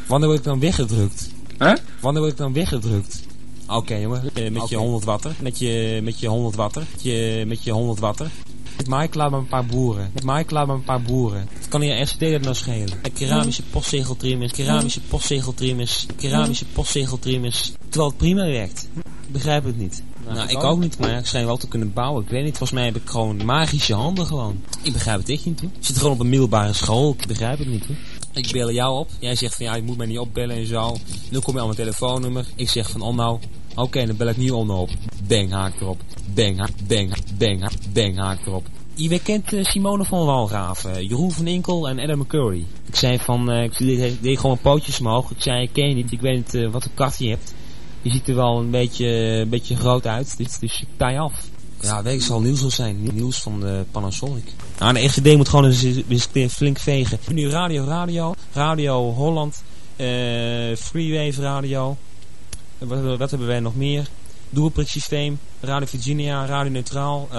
Wanneer word ik dan weggedrukt? Hè? Wanneer word ik dan weggedrukt? Oké, jongen, met je 100 watter. Met je 100 watter. Met je 100 watter. Mike, laat maar een paar boeren. Mike, laat maar een paar boeren. Het kan hier RCD nou schelen. Keramische postzegeltrimmers, keramische postzegeltrimmers, keramische postzegeltrimmers. Terwijl het prima werkt. Ik begrijp het niet. Nou, ik ook niet, maar ik schijn wel te kunnen bouwen. Ik weet niet, volgens mij heb ik gewoon magische handen gewoon. Ik begrijp het echt niet, hoor. Ik zit gewoon op een middelbare school. Ik begrijp het niet, hoor. Ik bel jou op. Jij zegt van ja, je moet mij niet opbellen en zo. Dan kom je aan mijn telefoonnummer. Ik zeg van nou. Oké, dan bel ik nu Onno op. Bang, haak erop. Bang, bang, haak erop. Je kent Simone van Walraven, Jeroen van Inkel en Adam McCurry. Ik zei van, ik deed gewoon pootjes omhoog. Ik zei, ik ken je niet, ik weet niet wat een kat je hebt. Je ziet er wel een beetje groot uit, dus ik taai af. Ja, weet ik, zal Niels wel zijn. Niels van de Panasonic. Nou, de RGD moet gewoon eens flink vegen. Nu Radio Holland, Freewave Radio. Wat hebben wij nog meer? Dualpriksysteem, Radio Virginia, Radio Neutraal,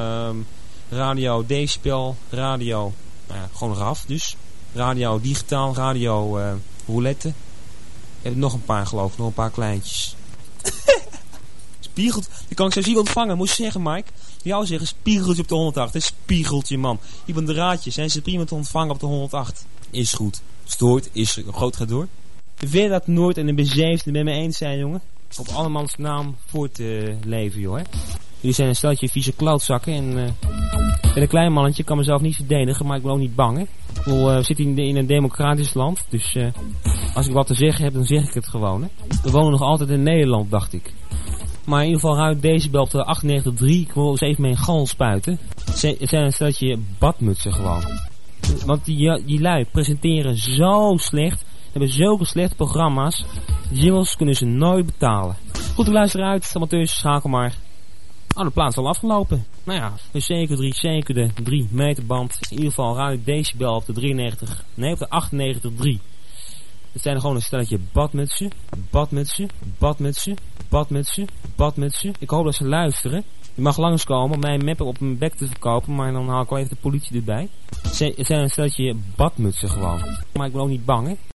Radio Decibel, Radio, nou ja, gewoon RAF dus. Radio Digitaal, Radio Roulette. Ik heb nog een paar geloof ik, nog een paar kleintjes. Spiegelt, die kan ik zelfs niet ontvangen, moest je zeggen Mike. Jou zeggen, spiegeltje op de 108, spiegeltje man. Hier op de raadjes, zijn ze prima te ontvangen op de 108. Is goed, stoort, is groot gaat door. Wil dat Noord en de bezeefde met me eens zijn, jongen? Op allemans naam voor te leven, joh, hè? Jullie zijn een steltje vieze klootzakken en ik ben een klein mannetje, kan mezelf niet verdedigen, maar ik ben ook niet bang, hè? Ik bedoel, we zitten in een democratisch land, dus als ik wat te zeggen heb, dan zeg ik het gewoon, hè? We wonen nog altijd in Nederland, dacht ik. Maar in ieder geval ruikt Decibel op de 98.3, ik wil eens even mijn gal spuiten. Het zijn een steltje badmutsen gewoon. Want die lui presenteren zo slecht, hebben zulke slechte programma's, jingles kunnen ze nooit betalen. Goed, luister uit, amateurs, schakel maar. Oh, de plaat is al afgelopen. Nou ja, dus zeker de 3 meter band. In ieder geval Radio Decibel op de 93, nee op de 98.3. Het zijn gewoon een stelletje badmutsen. Ik hoop dat ze luisteren. Je mag langskomen om mijn map op mijn bek te verkopen, maar dan haal ik wel even de politie erbij. Het zijn een stelletje badmutsen gewoon. Maar ik ben ook niet bang, hè.